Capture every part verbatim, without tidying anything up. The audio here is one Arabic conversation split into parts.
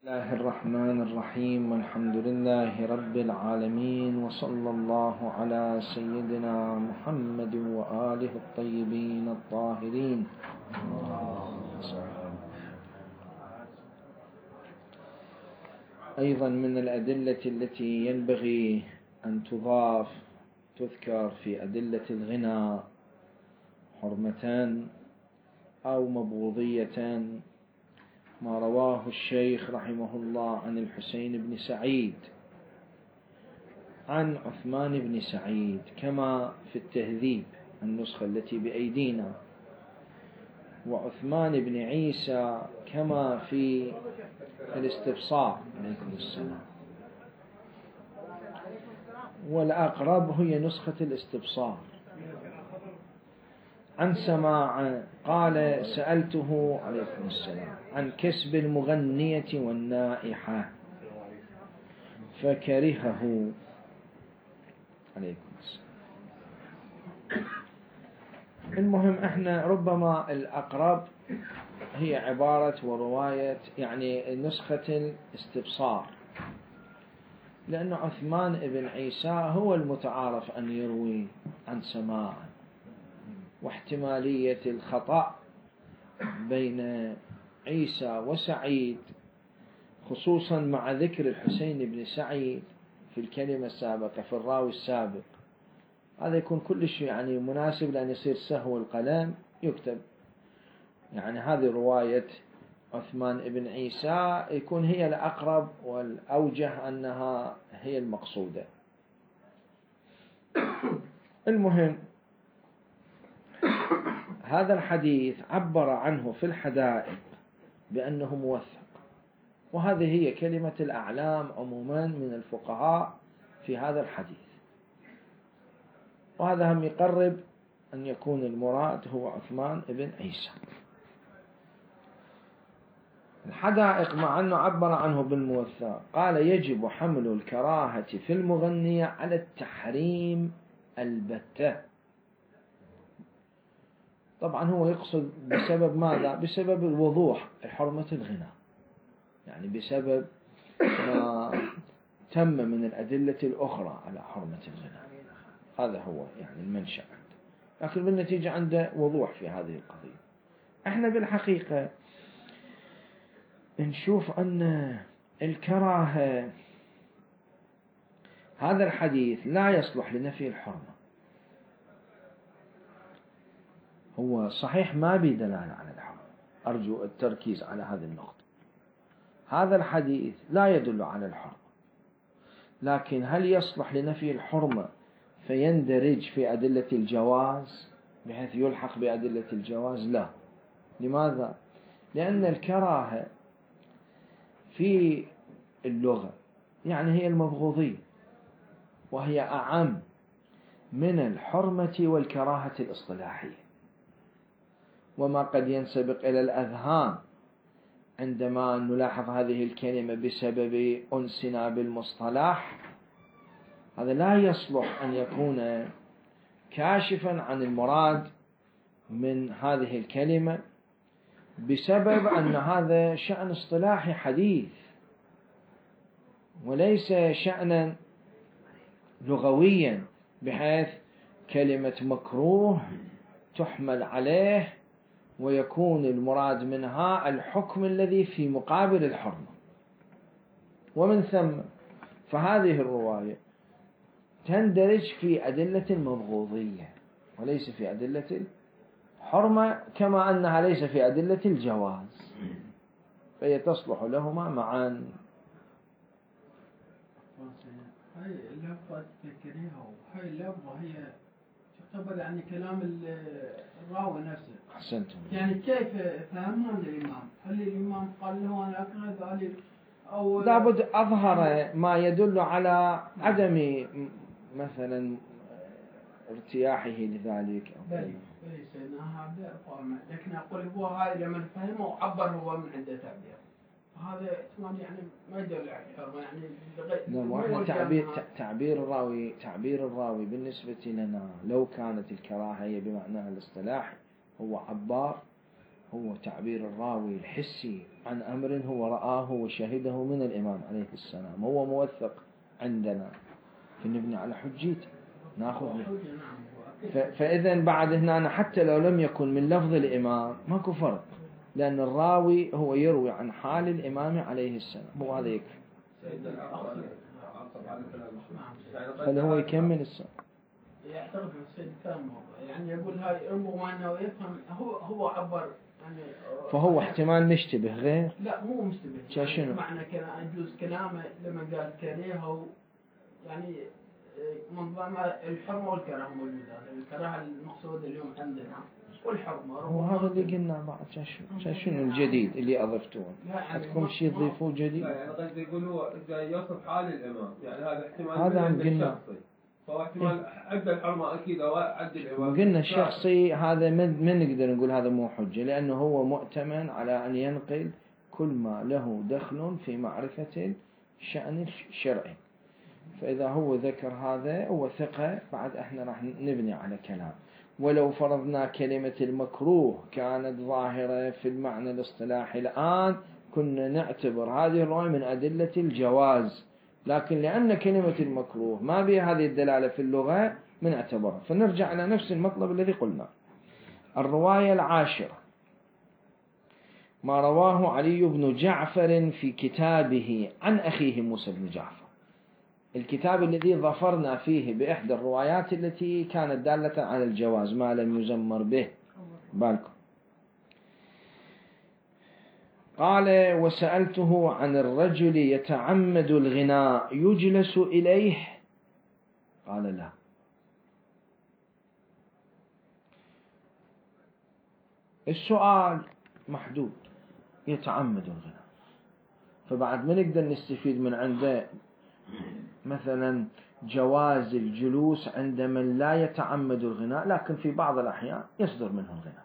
بسم الله الرحمن الرحيم والحمد لله رب العالمين وصلى الله على سيدنا محمد وآله الطيبين الطاهرين. أيضا من الأدلة التي ينبغي أن تضاف تذكر في أدلة الغنى حرمتان أو مبغوضية ما رواه الشيخ رحمه الله عن الحسين بن سعيد عن عثمان بن سعيد كما في التهذيب النسخة التي بأيدينا، وعثمان بن عيسى كما في الاستبصار عليكم السلام، والأقرب هي نسخة الاستبصار. عن سماع قال سألته عليكم السلام عن كسب المغنية والنائحة فكرهه عليكم السلام. المهم احنا ربما الأقرب هي عبارة ورواية يعني نسخة الاستبصار، لأن عثمان بن عيسى هو المتعارف أن يروي عن سماع، واحتمالية الخطأ بين عيسى وسعيد خصوصا مع ذكر الحسين بن سعيد في الكلمة السابقة في الراوي السابق، هذا يكون كل شيء يعني مناسب لأن يصير سهو القلم يكتب يعني هذه رواية عثمان بن عيسى يكون هي الأقرب والأوجه أنها هي المقصودة. المهم هذا الحديث عبر عنه في الحدائق بأنه موثق، وهذه هي كلمة الأعلام عموما من الفقهاء في هذا الحديث، وهذا هم يقرب أن يكون المراد هو عثمان بن عيسى. الحدائق مع أنه عبر عنه بالموثق قال يجب حمل الكراهة في المغنية على التحريم البتة. طبعا هو يقصد بسبب ماذا؟ بسبب الوضوح حرمة الغنى، يعني بسبب ما تم من الأدلة الأخرى على حرمة الغنى، هذا هو يعني المنشأ، لكن بالنتيجة عنده وضوح في هذه القضية. احنا بالحقيقة نشوف أن الكراهة هذا الحديث لا يصلح لنفي الحرمة، هو صحيح ما بدلالة على الحرمة، أرجو التركيز على هذه النقطة. هذا الحديث لا يدل على الحرمة، لكن هل يصلح لنفي الحرمة فيندرج في أدلة الجواز بحيث يلحق بأدلة الجواز؟ لا. لماذا؟ لأن الكراهة في اللغة يعني هي المبغوضية، وهي أعم من الحرمة والكراهة الاصطلاحية، وما قد ينسبق إلى الأذهان عندما نلاحظ هذه الكلمة بسبب أنسنا بالمصطلح، هذا لا يصلح أن يكون كاشفا عن المراد من هذه الكلمة بسبب أن هذا شأن اصطلاحي حديث وليس شأنا لغويا بحيث كلمة مكروه تحمل عليه ويكون المراد منها الحكم الذي في مقابل الحرمة. ومن ثم فهذه الرواية تندرج في أدلة المبغوضية وليس في أدلة الحرمة، كما أنها ليس في أدلة الجواز، فهي تصلح لهما معا. هاي اللفظة تذكريها وهاي اللفظة هي تعتبر يعني كلام الراوي نفسه. أحسنتم. يعني كيف فهمها الإمام؟ هل الإمام قال له أنا أكره ذلك أو لابد أظهر ما يدل على عدم مثلا ارتياحه لذلك أو بلي بلي سيدنا هذا فاهم، لكن أقول هو هاي لما فهمه وعبر هو من عنده تعبير، هذا يعني ما يدل على الحرمة يعني نعم. واحنا تعبير تعبير الراوي تعبير الراوي بالنسبة لنا لو كانت الكراهية بمعناها الاصطلاحي هو عبار هو تعبير الراوي الحسي عن أمر هو رآه وشهده من الإمام عليه السلام، هو موثق عندنا فنبني على حجيته ناخذ به. فإذا بعد هنا حتى لو لم يكن من لفظ الإمام ماكو فرق، لأن الراوي هو يروي عن حال الإمام عليه السلام، هو هذا يكفي. خلي هو يكمل السؤال. يعتقد السيد كلام يعني يقول هاي ربما أنه يفهم هو هو عبر يعني. فهو احتمال مشتبه غير. لا مو مشتبه. شنو؟ معنى كان يجوز كلامه لما قال كريه يعني من ضمن الحرمة والكراهة موجودة، الكراهة المقصودة اليوم عندنا والحرمة. وهذا اللي قلنا بعد. شنو شنو الجديد اللي أضفتوه؟ عندكم شيء تضيفوه جديد؟ لا يعني قصد يقول هو يوصف حال الإمام، يعني هذا احتمال. هذا عم قلنا. فهو احتمال عد الحرمة أكيد أو عد الإمام. وقلنا الشخصي هذا من من نقدر نقول هذا مو حجة، لأنه هو مؤتمن على أن ينقل كل ما له دخل في معرفة الشأن الشرعي. فإذا هو ذكر هذا هو ثقة، بعد احنا راح نبني على كلام. ولو فرضنا كلمة المكروه كانت ظاهرة في المعنى الاصطلاحي الآن كنا نعتبر هذه الرواية من أدلة الجواز، لكن لأن كلمة المكروه ما بها هذه الدلالة في اللغة من اعتبرها، فنرجع إلى نفس المطلب الذي قلنا. الرواية العاشرة ما رواه علي بن جعفر في كتابه عن أخيه موسى بن جعفر، الكتاب الذي ظفرنا فيه بإحدى الروايات التي كانت دالة على الجواز ما لم يزمر به بالكم. قال: وسألته عن الرجل يتعمد الغناء يجلس إليه، قال: لا. السؤال محدود، يتعمد الغناء، فبعد ما نقدر نستفيد من عنده مثلا جواز الجلوس عند من لا يتعمد الغناء، لكن في بعض الأحيان يصدر منه الغناء.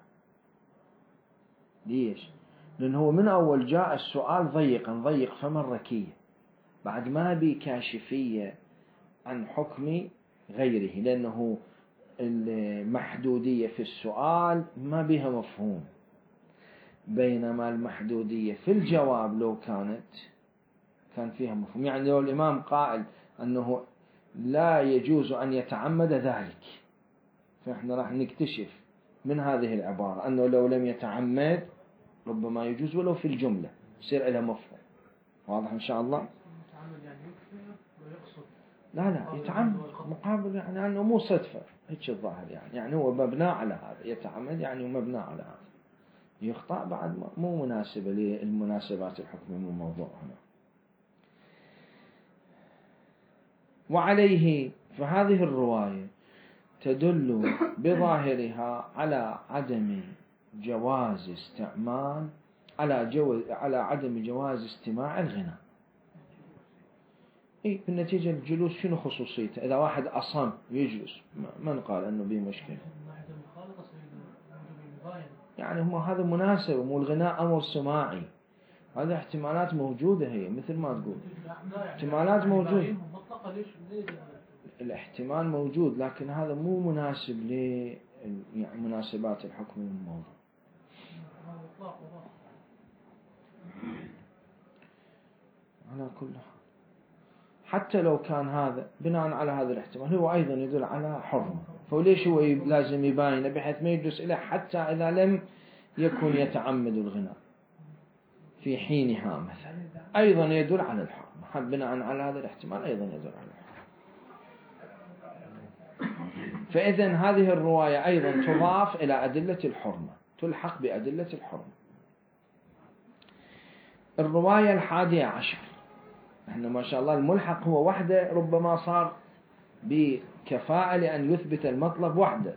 ليش؟ لأنه من أول جاء السؤال ضيقا ضيق فم الركية، بعد ما بي كاشفية عن حكم غيره، لأنه المحدودية في السؤال ما بها مفهوم، بينما المحدودية في الجواب لو كانت كان فيها مفهوم. يعني لو الإمام قائل أنه لا يجوز أن يتعمد ذلك، فإحنا راح نكتشف من هذه العبارة أنه لو لم يتعمد ربما يجوز ولو في الجملة، يصير لها مفهوم. واضح إن شاء الله؟ لا لا يتعمد مقابل، يعني أنه مو صدفة هيك الظاهر، يعني يعني هو مبنى على هذا، يتعمد يعني مبنى على هذا، يخطأ بعد مو مناسبة للمناسبات الحكم من الموضوع هنا. وعليه فهذه الرواية تدل بظاهرها على عدم جواز استعمال على جو على عدم جواز استماع الغناء. إيه بالنتيجة الجلوس شنو خصوصيته؟ إذا واحد أصم يجلس من قال أنه به مشكلة؟ يعني هو هذا مناسب، مو الغناء أمر سماعي، هذا احتمالات موجودة، هي مثل ما تقول احتمالات موجودة، الاحتمال موجود، لكن هذا مو مناسب ل يعني مناسبات الحكم من الموضوع. على كل حال حتى لو كان هذا بناء على هذا الاحتمال هو أيضا يدل على حرمة، فليش هو لازم يباين بحيث ما يجلس إليه حتى إذا لم يكن يتعمد الغناء في حينها مثلا، أيضا يدل على الحرمة، بناء على هذا الاحتمال أيضا يدل على الحرمة. فإذن هذه الرواية أيضا تضاف إلى أدلة الحرمة، تلحق بأدلة الحرمة. الرواية الحادية عشر، احنا ما شاء الله الملحق هو وحده ربما صار بكفاءة لأن يثبت المطلب وحده.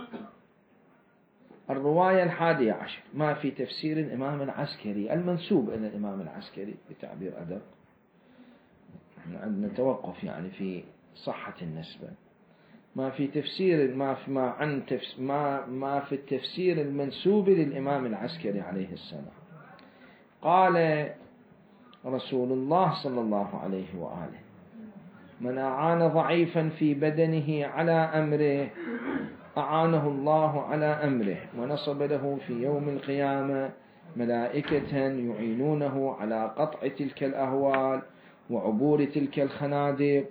الرواية الحادية عشر ما في تفسير الإمام العسكري المنسوب إلى الإمام العسكري بتعبير أدب، احنا عندنا توقف يعني في صحة النسبة، ما في تفسير ما في ما عن تفس ما ما في التفسير المنسوب للإمام العسكري عليه السلام. قال رسول الله صلى الله عليه وآله: من أعان ضعيفا في بدنه على أمره أعانه الله على أمره ونصب له في يوم القيامة ملائكة يعينونه على قطع تلك الأهوال وعبور تلك الخنادق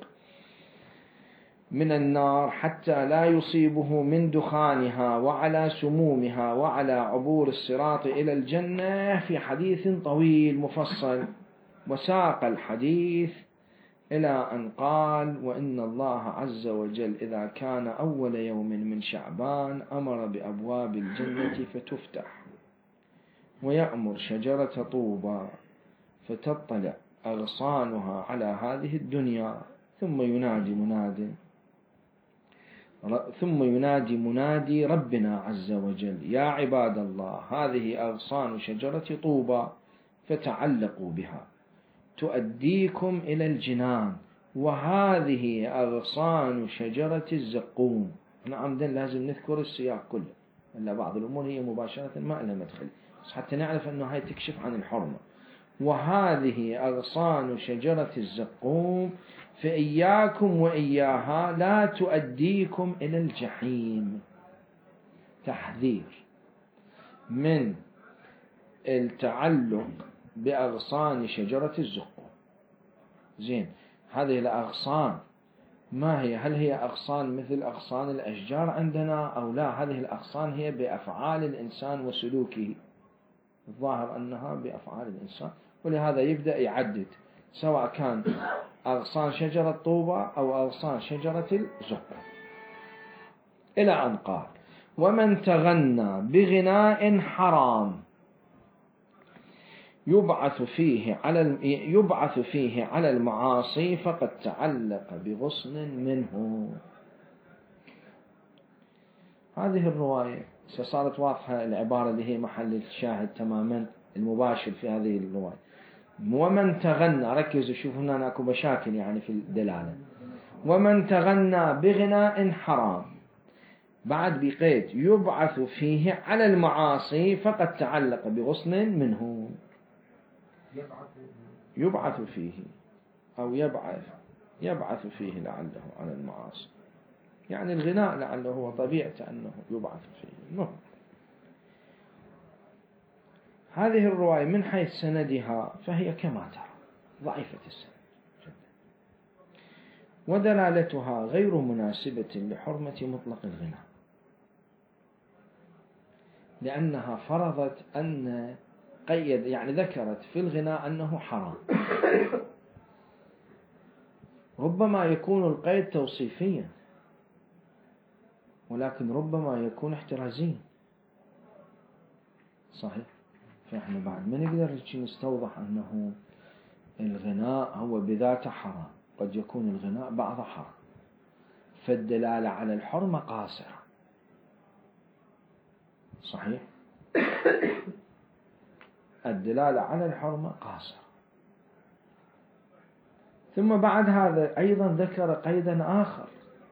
من النار حتى لا يصيبه من دخانها وعلى سمومها وعلى عبور الصراط إلى الجنة في حديث طويل مفصل. وساق الحديث إلى أن قال: وإن الله عز وجل إذا كان أول يوم من شعبان أمر بأبواب الجنة فتفتح ويأمر شجرة طوبى فتطلع أغصانها على هذه الدنيا ثم ينادي مناد ثم ينادي منادي ربنا عز وجل: يا عباد الله هذه أغصان شجرة طوبى فتعلقوا بها تؤديكم إلى الجنان، وهذه أغصان شجرة الزقوم. نعم لازم نذكر السياق كله، إلا بعض الأمور هي مباشرة ما لها مدخل، بس حتى نعرف أنه هاي تكشف عن الحرمة. وهذه أغصان شجرة الزقوم فإياكم وإياها لا تؤديكم إلى الجحيم. تحذير من التعلق بأغصان شجرة الزقوم. زين، هذه الأغصان ما هي؟ هل هي أغصان مثل أغصان الأشجار عندنا أو لا؟ هذه الأغصان هي بأفعال الإنسان وسلوكه، الظاهر أنها بأفعال الإنسان، ولهذا يبدأ يعدد سواء كان أغصان شجرة طوبى أو أغصان شجرة الزقوم، إلى أن قال: ومن تغنى بغناء حرام يبعث فيه على يبعث فيه على المعاصي فقد تعلق بغصن منه. هذه الرواية صارت واضحة العبارة اللي هي محل الشاهد تماما المباشر في هذه الرواية. ومن تغنى، ركزوا شوفوا هنا اكو مشاكل يعني في الدلالة. ومن تغنى بغناء حرام بعد بقيد يبعث فيه على المعاصي فقد تعلق بغصن منه. يبعث فيه أو يبعث يبعث فيه لعله على المعاصي، يعني الغناء لعله هو طبيعته أنه يبعث فيه. المهم هذه الرواية من حيث سندها فهي كما ترى ضعيفة السند، ودلالتها غير مناسبة لحرمة مطلق الغناء، لأنها فرضت أن قيد يعني ذكرت في الغناء أنه حرام. ربما يكون القيد توصيفيا ولكن ربما يكون احترازيا، صحيح؟ فإحنا بعد ما نقدر نستوضح أنه الغناء هو بذاته حرام، قد يكون الغناء بعض حرام، فالدلالة على الحرمة قاصرة، صحيح؟ الدلالة على الحرمة قاصرة. ثم بعد هذا أيضا ذكر قيدا آخر،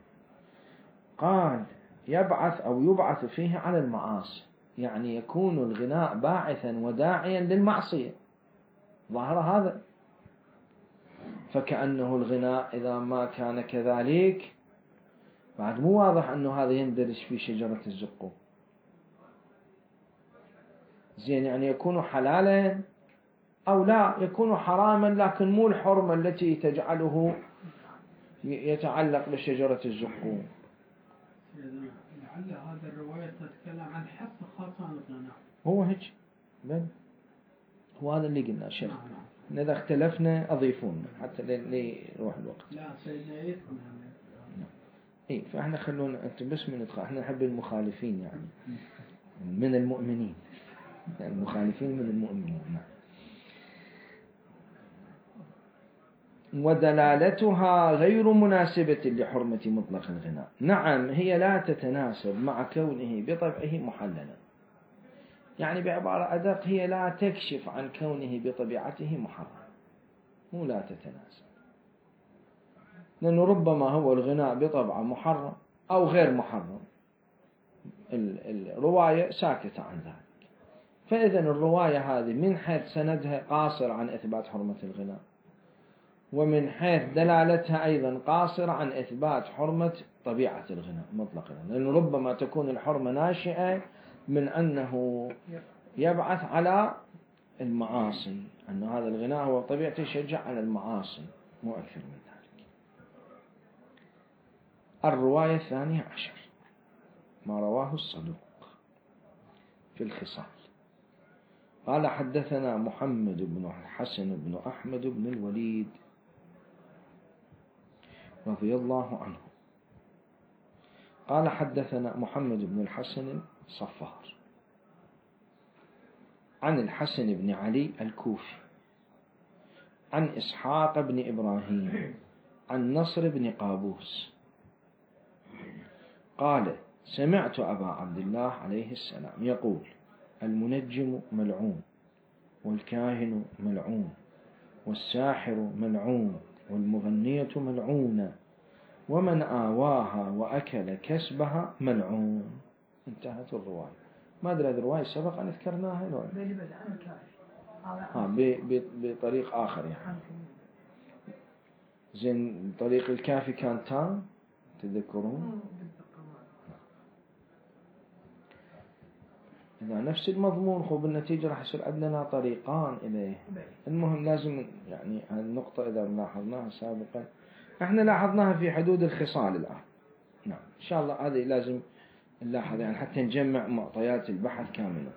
قال يبعث أو يبعث فيه على المعاصي، يعني يكون الغناء باعثا وداعيا للمعصية، ظهر هذا. فكأنه الغناء إذا ما كان كذلك بعد مو واضح أنه هذا يندرج في شجرة الزقوم. زين، يعني يكون حلالا أو لا يكون حراما، لكن مو الحرمة التي تجعله يتعلق بشجرة الزقوم. لعل هذا الرواية تتكلم عن حث خاصة عن الغناء. هو هيك بل هو هذا اللي قلنا شيخ. إذا اختلفنا أضيفونا حتى ليروح الوقت. لا سيدنا يفهم. إيه، فإحنا خلونا أنتم بس من ندخل، إحنا نحب المخالفين يعني من المؤمنين، يعني المخالفين من المؤمنين. ودلالتها غير مناسبة لحرمة مطلق الغناء. نعم هي لا تتناسب مع كونه بطبعه محللا، يعني بعبارة أدق هي لا تكشف عن كونه بطبيعته محرم، مو لا تتناسب، لأنه ربما هو الغناء بطبعه محرم أو غير محرم، الرواية ساكتة عن ذلك. فإذا الرواية هذه من حيث سندها قاصر عن إثبات حرمة الغناء، ومن حيث دلالتها أيضا قاصر عن إثبات حرمة طبيعة الغناء مطلقا، لأنه ربما تكون الحرمة ناشئة من أنه يبعث على المعاصي، أن هذا الغناء هو طبيعته يشجع على المعاصي، مو أكثر من ذلك. الرواية الثانية عشر ما رواه الصدوق في الخصال. قال حدثنا محمد بن الحسن بن أحمد بن الوليد رضي الله عنه قال حدثنا محمد بن الحسن صفار عن الحسن بن علي الكوفي عن إسحاق بن إبراهيم عن نصر بن قابوس قال سمعت أبا عبد الله عليه السلام يقول المنجم ملعون والكاهن ملعون والساحر ملعون والمغنية ملعونة ومن آواها وأكل كسبها ملعون. انتهت الرواية. ما أدري هذه الرواية سبق أن ذكرناها لو ها بطريق آخر يعني. زين طريق الكافي كان تام تذكرون؟ إذا نفس المضمون خو بالنتيجة راح يصير عندنا طريقان إليه. المهم لازم يعني النقطة إذا لاحظناها سابقا احنا لاحظناها في حدود الخصال الآن. نعم إن شاء الله هذه لازم نلاحظ يعني حتى نجمع معطيات البحث كاملة.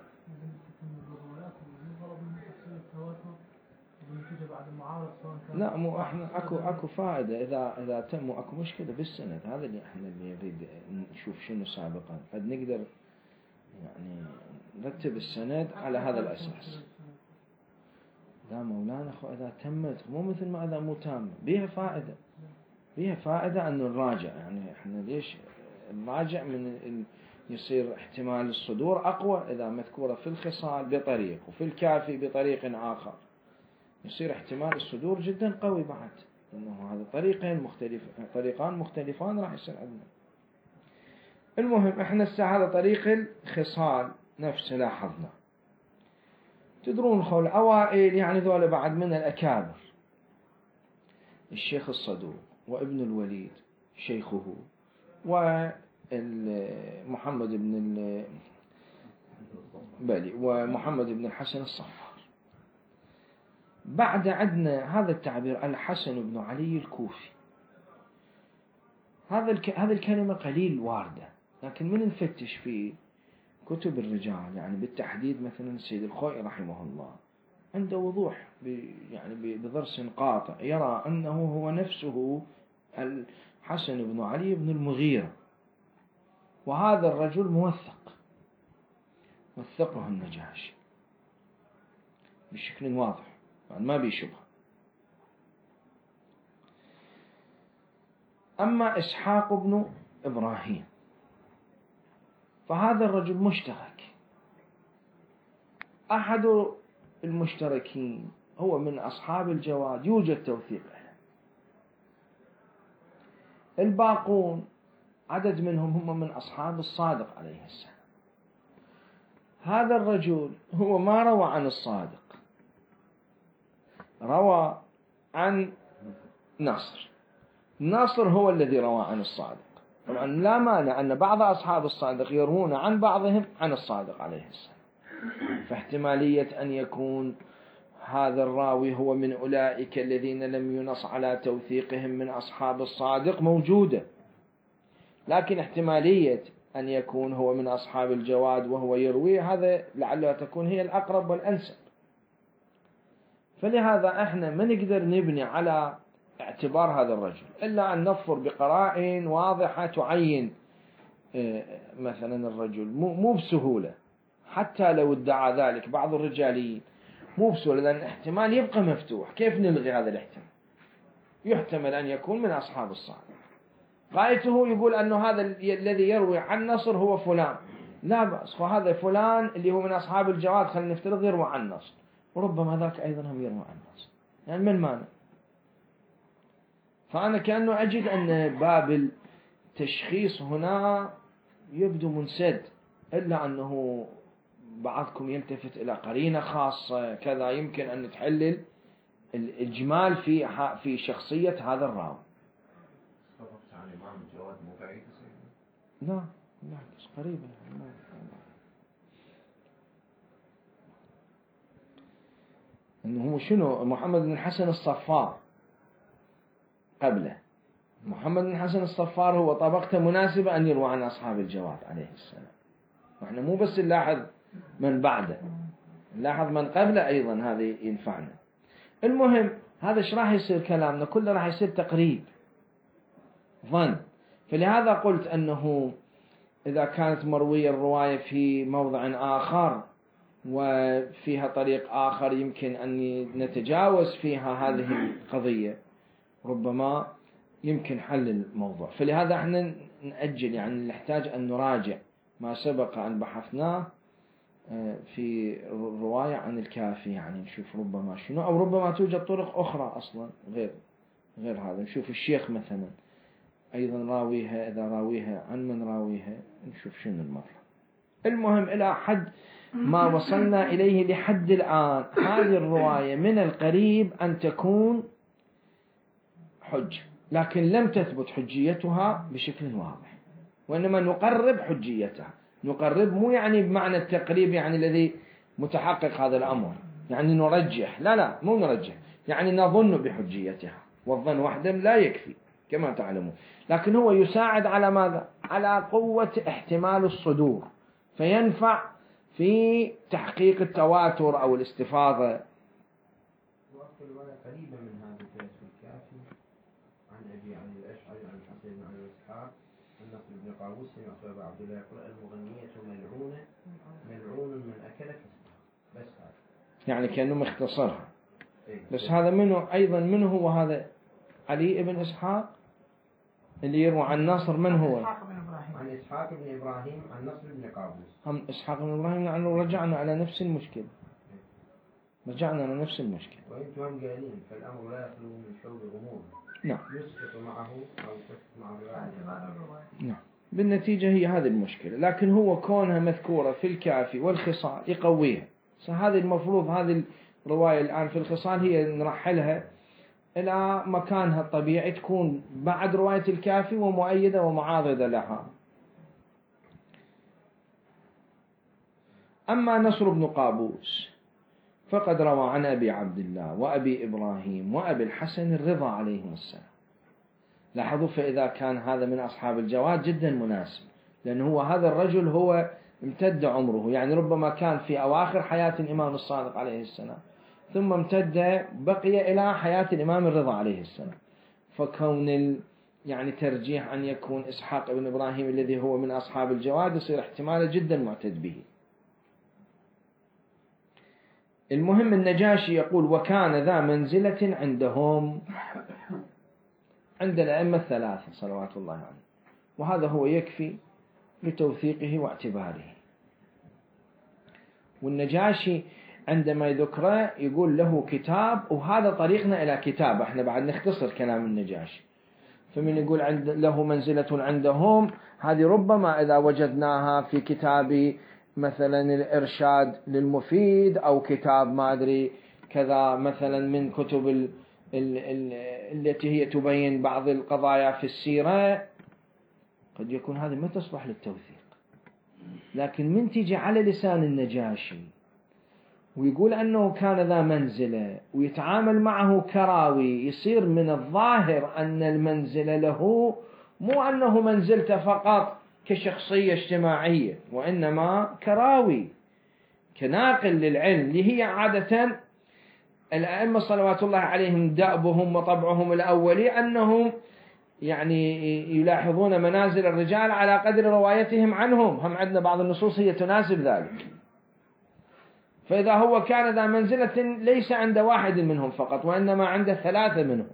لا مو احنا اكو اكو فائدة إذا إذا تم اكو مشكلة بالسند. هذا اللي احنا اللي نريد نشوف شنو سابقا قد نقدر يعني نرتب السند على هذا الأساس. لا مولانا خو إذا تمت مو مثل ما إذا مو تامة بيها فائدة. بيها فائدة أنه نراجع يعني إحنا ليش نراجع من يصير احتمال الصدور أقوى إذا مذكورة في الخصال بطريق وفي الكافي بطريق آخر يصير احتمال الصدور جدا قوي بعد إنه هذا طريقين مختلف طريقان مختلفان راح يصير عندنا. المهم احنا الساعة هذا طريق الخصال نفسه لاحظنا. تدرون خول أوائل يعني ذولا بعد من الأكابر الشيخ الصدوق وابن الوليد شيخه ومحمد بن بلي ومحمد بن الحسن الصفار. بعد عندنا هذا التعبير الحسن بن علي الكوفي. هذا الك... هذه الكلمة قليل واردة لكن من نفتش في كتب الرجال يعني بالتحديد مثلا السيد الخوئي رحمه الله عنده وضوح يعني بضرس قاطع يرى أنه هو نفسه الحسن بن علي بن المغيرة وهذا الرجل موثق وثقه النجاشي بشكل واضح يعني ما بيشبه. أما إسحاق بن إبراهيم فهذا الرجل مشترك. أحد المشتركين هو من أصحاب الجواد يوجد توثيق له. الباقون عدد منهم هم من أصحاب الصادق عليه السلام. هذا الرجل هو ما روى عن الصادق روى عن نصر. نصر هو الذي روى عن الصادق. طبعا لا مانع أن بعض أصحاب الصادق يروون عن بعضهم عن الصادق عليه السلام فاحتمالية أن يكون هذا الراوي هو من أولئك الذين لم ينص على توثيقهم من أصحاب الصادق موجودة لكن احتمالية أن يكون هو من أصحاب الجواد وهو يروي هذا لعلها تكون هي الأقرب والأنسب. فلهذا احنا ما نقدر نبني على اعتبار هذا الرجل إلا أن نظفر بقرائن واضحة تعين مثلا الرجل مو بسهولة حتى لو ادعى ذلك بعض الرجاليين مو بسهولة لأن الاحتمال يبقى مفتوح. كيف نلغي هذا الاحتمال؟ يحتمل أن يكون من أصحاب الصادق. غايته يقول أنه هذا الذي يروي عن نصر هو فلان لا بأس وهذا فلان اللي هو من أصحاب الجواد خلينا نفترض يروي عن نصر وربما ذاك أيضا هم يروي عن نصر يعني من مانع. فأنا كأنه أجد أن باب التشخيص هنا يبدو منسد إلا أنه بعضكم يلتفت إلى قرينة خاصة كذا يمكن أن تحلل الإجمال في في شخصية هذا الراوي. عن الإمام الجواد مو بعيد لا لا قريبة. إنه هو شنو محمد بن الحسن الصفار قبله. محمد بن الحسن الصفار هو طبقته مناسبة أن يروى عن أصحاب الجواد عليه السلام. وإحنا مو بس نلاحظ من بعده، نلاحظ من قبله أيضا، هذا ينفعنا. المهم هذا ايش راح يصير كلامنا كله راح يصير تقريب ظن. فلهذا قلت أنه إذا كانت مروية الرواية في موضع آخر وفيها طريق آخر يمكن أن نتجاوز فيها هذه القضية، ربما يمكن حل الموضوع. فلهذا احنا نأجل، يعني نحتاج أن نراجع ما سبق أن بحثناه في الرواية عن الكافي، يعني نشوف ربما شنو، أو ربما توجد طرق أخرى أصلا غير غير هذا. نشوف الشيخ مثلا أيضا راويها، إذا راويها عن من راويها نشوف شنو المطلب. المهم إلى حد ما وصلنا إليه لحد الآن هذه الرواية من القريب أن تكون حج، لكن لم تثبت حجيتها بشكل واضح، وإنما نقرب حجيتها. نقرب مو يعني بمعنى التقريب يعني الذي متحقق هذا الأمر، يعني نرجح، لا لا مو نرجح، يعني نظن بحجيتها، والظن وحده لا يكفي كما تعلمون، لكن هو يساعد على ماذا؟ على قوة احتمال الصدور، فينفع في تحقيق التواتر أو الاستفاضة. وأقل ولا قريبة من هذا الدرس الكافي عن أبي عن الأشعري عن الحسين عن الإسحاق النصر بن قابوس سمع أبا عبد الله يقول المغنية ملعونة ملعون من أكل كسبها. بس هذا يعني كأنه مختصرها. إيه؟ بس هذا منه أيضا، منه هو هذا علي ابن إسحاق اللي يروى عن ناصر، من هو؟ عن إسحاق بن إبراهيم عن نصر بن قابوس. هم إسحاق بن إبراهيم، لأنه رجعنا على نفس المشكلة، رجعنا على نفس المشكلة. وإنتم هم قالين فالأمر لا يخلو من شوب غموض. نعم. يسقط معه أو تسقط معه الرواية. نعم. بالنتيجة هي هذه المشكلة، لكن هو كونها مذكورة في الكافي والخصال يقويها. هذه المفروض هذه الرواية الآن في الخصال هي نرحلها إلى مكانها الطبيعي، تكون بعد رواية الكافي ومؤيدة ومعاضدة لها. أما نصر بن قابوس فقد روى عن أبي عبد الله وأبي إبراهيم وأبي الحسن الرضا عليهم السلام. لاحظوا، فإذا كان هذا من أصحاب الجواد جدا مناسب، لأن هو هذا الرجل هو امتد عمره، يعني ربما كان في أواخر حياة الإمام الصادق عليه السلام، ثم امتد بقي إلى حياة الإمام الرضا عليه السلام. فكون ال يعني ترجيح أن يكون إسحاق بن إبراهيم الذي هو من أصحاب الجواد يصير احتماله جدا معتد به. المهم النجاشي يقول وكان ذا منزلة عندهم، عند الأئمة الثلاثة صلوات الله عليه، وهذا هو يكفي لتوثيقه واعتباره. والنجاشي عندما يذكره يقول له كتاب، وهذا طريقنا إلى كتاب، احنا بعد نختصر كلام النجاشي. فمن يقول عند له منزلة عندهم، هذه ربما إذا وجدناها في كتاب مثلا الإرشاد للمفيد أو كتاب ما أدري كذا مثلا من كتب ال ال ال التي هي تبين بعض القضايا في السيرة، قد يكون هذه ما تصلح للتوثيق. لكن من تيجي على لسان النجاشي ويقول أنه كان ذا منزلة ويتعامل معه كراوي، يصير من الظاهر أن المنزلة له مو أنه منزلته فقط كشخصية اجتماعية، وإنما كراوي كناقل للعلم، اللي هي عادة الأئمة صلوات الله عليهم دأبهم وطبعهم الأولي أنهم يعني يلاحظون منازل الرجال على قدر روايتهم عنهم. هم عندنا بعض النصوص هي تناسب ذلك. فإذا هو كان ذا منزلة ليس عند واحد منهم فقط، وإنما عند ثلاثة منهم،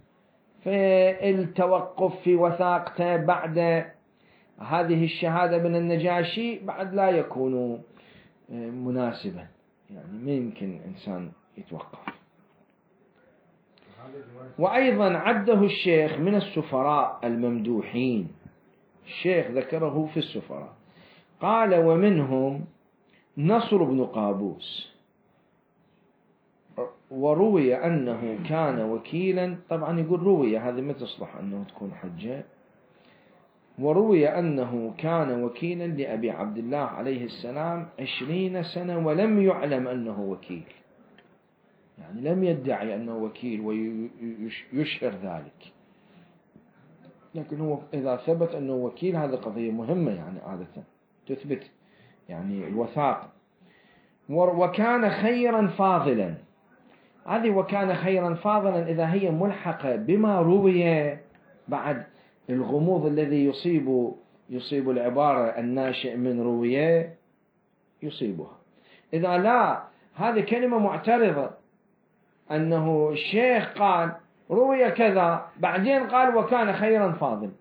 فالتوقف في وثاقته بعد هذه الشهادة من النجاشي بعد لا يكون مناسبا، يعني ما يمكن إنسان يتوقف. وأيضا عده الشيخ من السفراء الممدوحين، الشيخ ذكره في السفراء، قال ومنهم نصر بن قابوس، وروي أنه كان وكيلا. طبعا يقول روي، هذه ما تصلح أنه تكون حجة، وروي أنه كان وكيلا لأبي عبد الله عليه السلام عشرين سنة ولم يعلم أنه وكيل، يعني لم يدعي أنه وكيل ويشهر ذلك، لكن هو إذا ثبت أنه وكيل هذا قضية مهمة يعني عادة تثبت يعني الوثاق. وكان خيرا فاضلا، هذه وكان خيرا فاضلا إذا هي ملحقة بما روي بعد الغموض الذي يصيب يصيب العبارة الناشئ من روية يصيبها. إذا لا، هذه كلمة معترضة أنه الشيخ قال روي كذا بعدين قال وكان خيرا فاضل،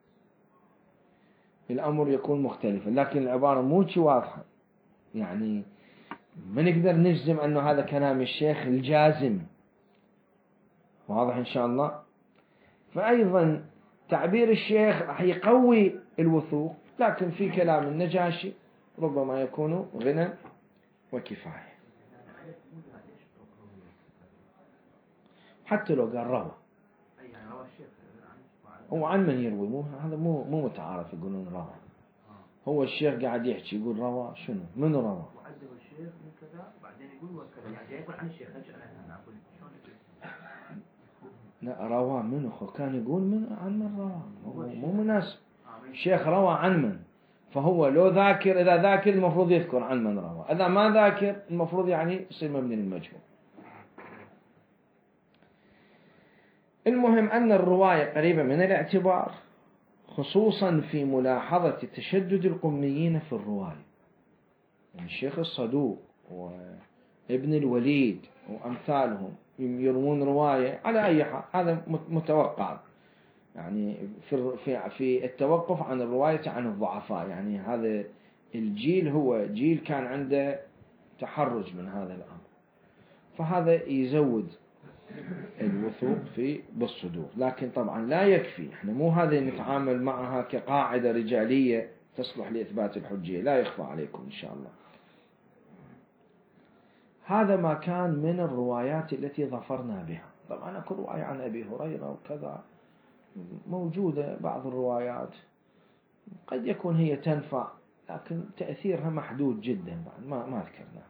الأمر يكون مختلفا، لكن العبارة مو شي واضحة، يعني ما نقدر نجزم أنه هذا كلام الشيخ الجازم، واضح إن شاء الله. فأيضا تعبير الشيخ راح يقوي الوثوق، لكن في كلام النجاشي ربما يكون غنى وكفاية. حتى لو قال روى، هو عن من يروي، مو هذا مو مو متعارف يقولون روى، هو الشيخ قاعد يحكي يقول روى، شنو من روى؟ وعده الشيخ من كذا بعدين يقول وكذا، يعني يقول عن الشيخ انا اقول لا روى منه، كان يقول من عن من روى، مو مناسب. الشيخ روى عن من، فهو لو ذاكر، إذا ذاكر المفروض يذكر عن من روى، إذا ما ذاكر المفروض يعني يصير مبني للمجهول. المهم أن الرواية قريبة من الاعتبار، خصوصا في ملاحظة تشدد القميين في الرواية، يعني الشيخ الصدوق وابن الوليد وأمثالهم يروون رواية على أي حال، هذا متوقع، يعني في في التوقف عن الرواية عن الضعفاء، يعني هذا الجيل هو جيل كان عنده تحرج من هذا الأمر، فهذا يزود الوثوق في بالصدور. لكن طبعا لا يكفي، احنا مو هذا نتعامل معها كقاعدة رجالية تصلح لإثبات الحجية، لا يخفى عليكم إن شاء الله. هذا ما كان من الروايات التي ظفرنا بها. طبعا أكو رواية عن أبي هريرة وكذا موجودة، بعض الروايات قد يكون هي تنفع لكن تأثيرها محدود جدا، بعد ما ما ذكرنا.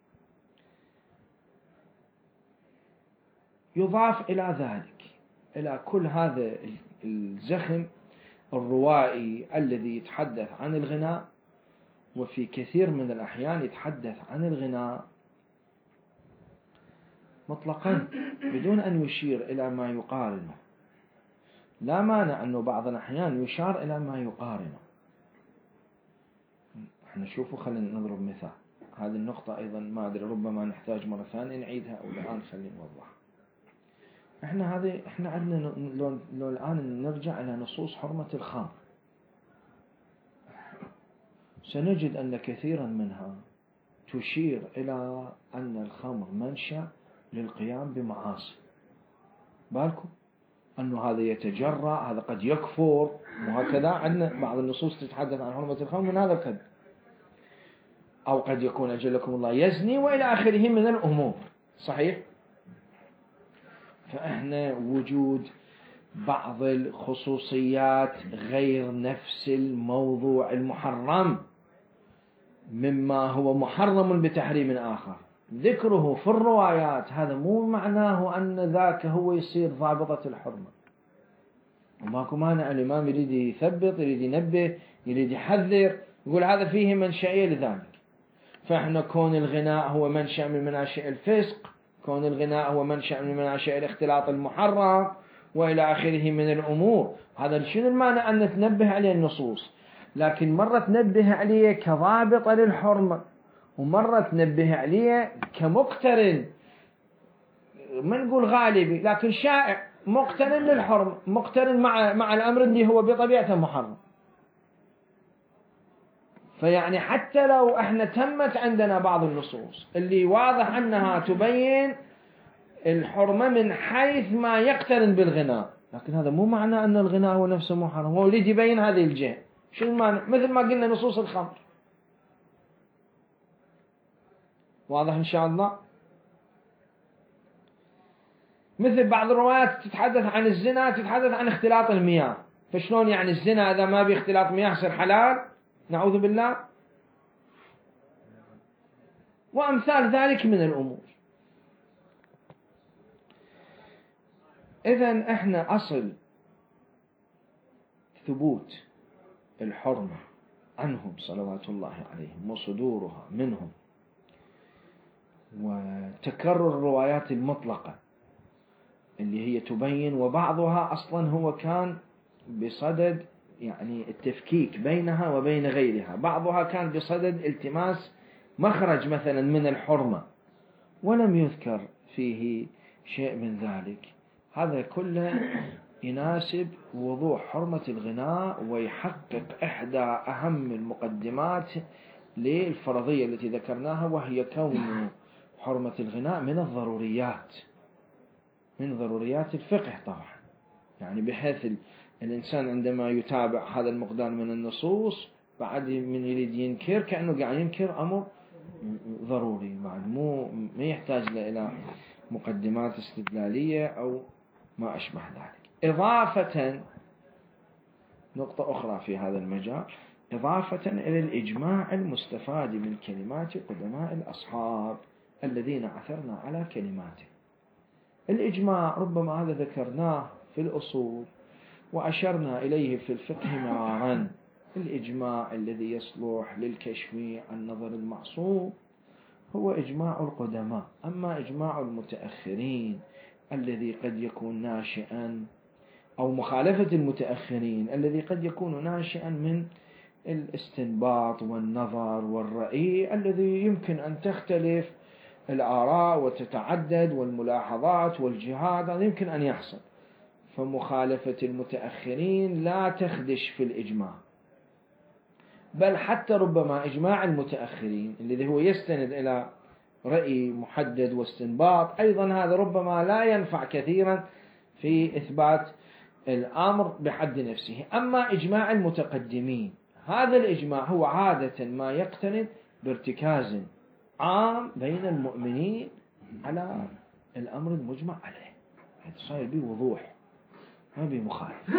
يضاف إلى ذلك، إلى كل هذا الزخم الروائي الذي يتحدث عن الغناء، وفي كثير من الأحيان يتحدث عن الغناء مطلقا بدون أن يشير إلى ما يقارنه. لا مانع أنه بعض الأحيان يشار إلى ما يقارنه. احنا شوفوا، خلينا نضرب مثال، هذه النقطة أيضا ما أدري ربما نحتاج مرة ثانية نعيدها، أو الآن خلينا نوضح. احنا هذه احنا عندنا لو, لو الآن نرجع إلى نصوص حرمة الخمر، سنجد أن كثيرا منها تشير إلى أن الخمر منشأ للقيام بمعاصي. بالكم أنه هذا يتجرأ، هذا قد يكفر، وهكذا عندنا بعض النصوص تتحدث عن حرمة الخمر من هذا القبيل، أو قد يكون أجلكم الله يزني وإلى آخره من الأمور. صحيح؟ فإحنا وجود بعض الخصوصيات غير نفس الموضوع المحرم مما هو محرم بتحريم آخر، ذكره في الروايات هذا مو معناه أن ذاك هو يصير ضابطة الحرمة. وماكو مانع الإمام يريد يثبت، يريد ينبه، يريد يحذر، يقول هذا فيه منشأية لذلك. فإحنا كون الغناء هو منشأ من مناشئ الفسق، كون الغناء هو منشأ من مناشئ الاختلاط المحرم وإلى آخره من الأمور، هذا شنو المانع أن نتنبه عليه النصوص، لكن مرة تنبه عليه كضابطة للحرمة، ومرة تنبه عليه كمقترن، ما نقول غالبي لكن شائع، مقترن للحرمة، مقترن مع مع الأمر اللي هو بطبيعته محرم. فيعني حتى لو احنا تمت عندنا بعض النصوص اللي واضح أنها تبين الحرمة من حيث ما يقترن بالغناء، لكن هذا مو معنى أن الغناء هو نفسه محرم، هو يريد يبين هذه الجهة. شو المعنى؟ مثل ما قلنا نصوص الخمر، واضح إن شاء الله. مثل بعض الروايات تتحدث عن الزنا، تتحدث عن اختلاط المياه، فشلون يعني الزنا إذا ما باختلاط مياه يصير حلال؟ نعوذ بالله. وأمثال ذلك من الأمور. إذن إحنا أصل ثبوت الحرمة عنهم صلوات الله عليهم وصدورها منهم وتكرر الروايات المطلقة اللي هي تبين، وبعضها أصلا هو كان بصدد يعني التفكيك بينها وبين غيرها، بعضها كان بصدد التماس مخرج مثلا من الحرمة ولم يذكر فيه شيء من ذلك. هذا كله يناسب وضوح حرمة الغناء ويحقق إحدى أهم المقدمات للفرضية التي ذكرناها، وهي كون حرمة الغناء من الضروريات، من ضروريات الفقه طبعا، يعني بحيث الإنسان عندما يتابع هذا المقدار من النصوص بعد من يريد ينكر كأنه قاعد ينكر أمر ضروري، بعد مو ما يحتاج إلى مقدمات استدلالية أو ما أشبه ذلك. إضافة نقطة أخرى في هذا المجال، إضافة إلى الإجماع المستفاد من كلمات قدماء الأصحاب الذين عثرنا على كلماته. الإجماع ربما هذا ذكرناه في الأصول وأشرنا إليه في الفقه مرارا. الإجماع الذي يصلح للكشف عن نظر المعصوم هو إجماع القدماء، أما إجماع المتأخرين الذي قد يكون ناشئا أو مخالفة المتأخرين الذي قد يكون ناشئا من الاستنباط والنظر والرأي الذي يمكن أن تختلف الآراء وتتعدد والملاحظات والجهاد، هذا يمكن أن يحصل. فمخالفة المتأخرين لا تخدش في الإجماع، بل حتى ربما إجماع المتأخرين الذي هو يستند إلى رأي محدد واستنباط أيضا هذا ربما لا ينفع كثيرا في إثبات الأمر بحد نفسه. أما إجماع المتقدمين هذا الإجماع هو عادة ما يقترن بارتكاز عام بين المؤمنين على الأمر المجمع عليه، هذا صاير بوضوح ما بمخالف.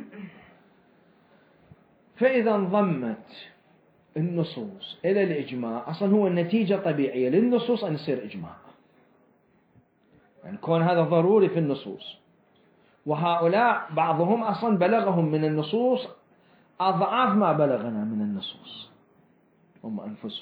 فإذا انضمت النصوص إلى الإجماع أصلا هو النتيجة طبيعية للنصوص أن يصير إجماع، يعني كون هذا ضروري في النصوص، وهؤلاء بعضهم أصلا بلغهم من النصوص أضعاف ما بلغنا من النصوص هم أنفسهم،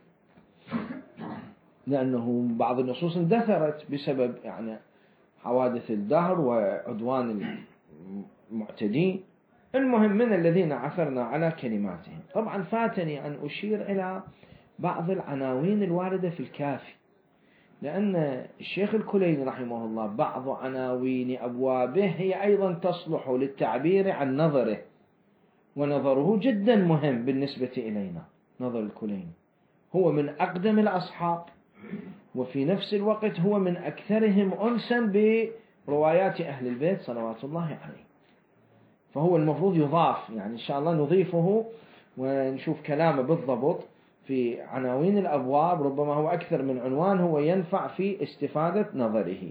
لأنه بعض النصوص اندثرت بسبب يعني حوادث الدهر وعدوان المعتدين. المهم من الذين عثرنا على كلماتهم. طبعا فاتني أن أشير إلى بعض العناوين الواردة في الكافي، لأن الشيخ الكليني رحمه الله بعض عناوين أبوابه هي أيضا تصلح للتعبير عن نظره، ونظره جدا مهم بالنسبة إلينا. نظر الكليني هو من أقدم الأصحاب، وفي نفس الوقت هو من أكثرهم أنسا بروايات أهل البيت صلوات الله عليه، فهو المفروض يضاف، يعني إن شاء الله نضيفه ونشوف كلامه بالضبط في عناوين الأبواب، ربما هو أكثر من عنوان هو ينفع في استفادة نظره.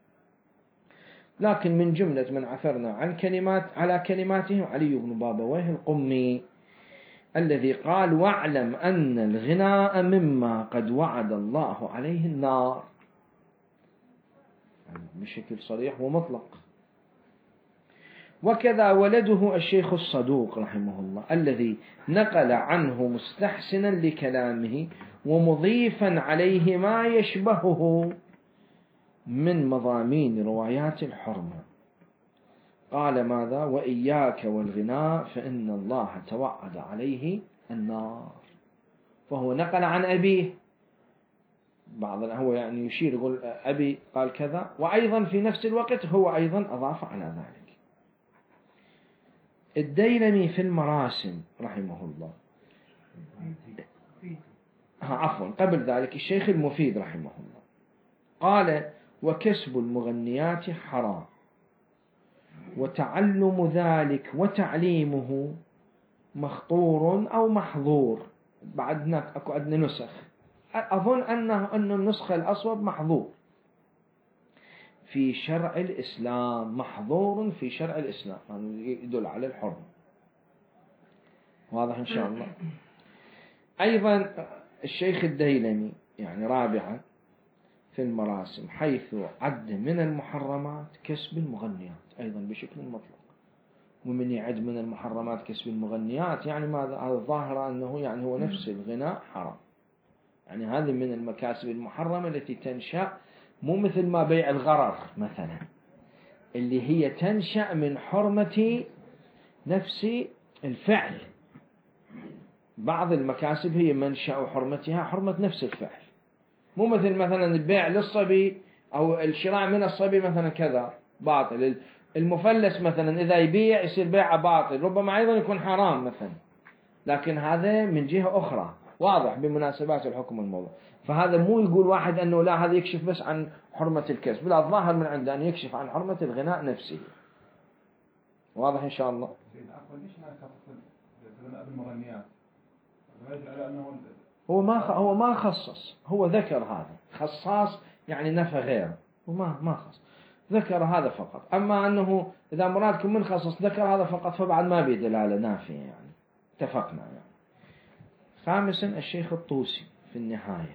لكن من جملة من عثرنا عن كلمات على كلماتهم علي بن بابويه القمي الذي قال: واعلم أن الغناء مما قد وعد الله عليه النار، يعني بشكل صريح ومطلق. وكذا ولده الشيخ الصدوق رحمه الله الذي نقل عنه مستحسنا لكلامه ومضيفا عليه ما يشبهه من مضامين روايات الحرمة، قال ماذا؟ وإياك والغناء فإن الله توعد عليه النار. فهو نقل عن أبيه، بعض هو يعني يشير يقول أبي قال كذا، وأيضا في نفس الوقت هو أيضا أضاف على ذلك. الديلمي في المراسم رحمه الله عفوا قبل ذلك الشيخ المفيد رحمه الله قال: وكسب المغنيات حرام، وتعلم ذلك وتعليمه مخطور أو محظور. بعد هناك أكو عندنا نسخ، أظن أنه أن النسخة الأصوب محظور، في شرع الإسلام، محظور في شرع الإسلام، يعني يدل على الحرمة. واضح إن شاء الله. أيضا الشيخ الديلمي يعني رابعا في المراسم حيث عد من المحرمات كسب المغنيات أيضا بشكل مطلق. ومن يعد من المحرمات كسب المغنيات يعني ماذا؟ هذا الظاهر أنه يعني هو نفس الغناء حرام، يعني هذه من المكاسب المحرمة التي تنشأ، مو مثل ما بيع الغرر مثلا اللي هي تنشأ من حرمة نفس الفعل. بعض المكاسب هي منشأ حرمتها حرمة نفس الفعل، مو مثل مثلا البيع للصبي أو الشراء من الصبي مثلا كذا باطل. المفلس مثلا إذا يبيع يصير بيع باطل، ربما أيضا يكون حرام مثلا، لكن هذا من جهة أخرى واضح بمناسبات الحكم الموضوع. فهذا مو يقول واحد أنه لا هذا يكشف بس عن حرمة الكسب، لا، الظاهر من عنده أن يكشف عن حرمة الغناء نفسه. واضح إن شاء الله. هو ما هو ما خصص، هو ذكر هذا خصاص يعني نفى غيره، وما ما خص، ذكر هذا فقط. أما أنه إذا مرادكم من خصص ذكر هذا فقط فبعد ما بيدلالة نافية يعني، اتفقنا يعني. خامسا الشيخ الطوسي في النهاية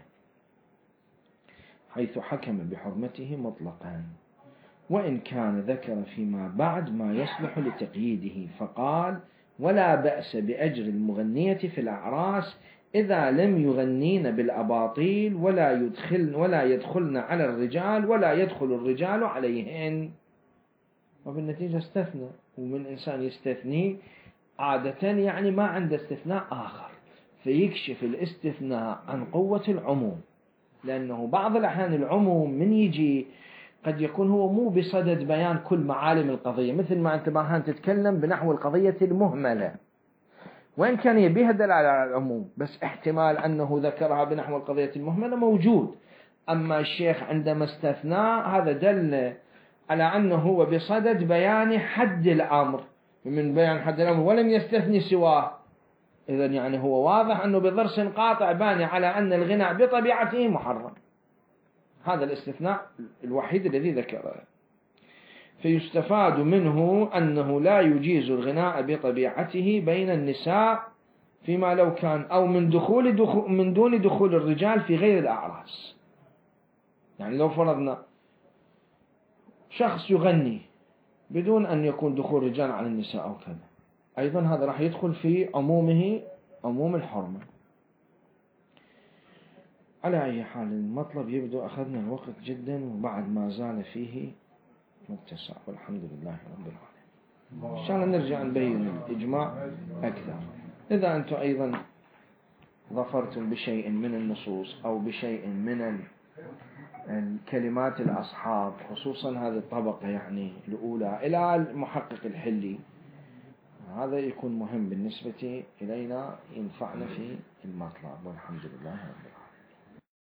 حيث حكم بحرمته مطلقا، وإن كان ذكر فيما بعد ما يصلح لتقييده، فقال: ولا بأس بأجر المغنية في الأعراس إذا لم يغنين بالأباطيل ولا يدخلن ولا يدخلن على الرجال ولا يدخل الرجال عليهن. وبالنتيجة استثنى، ومن إنسان يستثني عادة يعني ما عنده استثناء آخر، فيكشف الاستثناء عن قوة العموم، لأنه بعض الأحيان العموم من يجي قد يكون هو مو بصدد بيان كل معالم القضية، مثل ما أنت ما تتكلم بنحو القضية المهملة، وإن كان يبيها دلالة على العموم، بس احتمال أنه ذكرها بنحو القضية المهملة موجود. أما الشيخ عندما استثنى هذا دل على أنه هو بصدد بيان حد الأمر، من بيان حد الأمر ولم يستثني سواه. إذن يعني هو واضح أنه بضرس قاطع باني على أن الغناء بطبيعته محرم. هذا الاستثناء الوحيد الذي ذكره. فيستفاد منه أنه لا يجيز الغناء بطبيعته بين النساء فيما لو كان أو من دخول, دخول من دون دخول الرجال في غير الأعراس. يعني لو فرضنا شخص يغني بدون أن يكون دخول رجال على النساء أو كذا، أيضا هذا راح يدخل في عمومه عموم الحرمة. على أي حال المطلب يبدو أخذنا الوقت جدا وبعد ما زال فيه متسع، والحمد لله رب العالمين. إن شاء الله نرجع نبين الإجماع أكثر. إذا أنتم أيضا ظفرتم بشيء من النصوص أو بشيء من الكلمات الأصحاب، خصوصا هذه الطبقة يعني الأولى إلى المحقق الحلي، هذا يكون مهم بالنسبة إلينا، ينفعنا في المطلب، والحمد لله رب العالمين.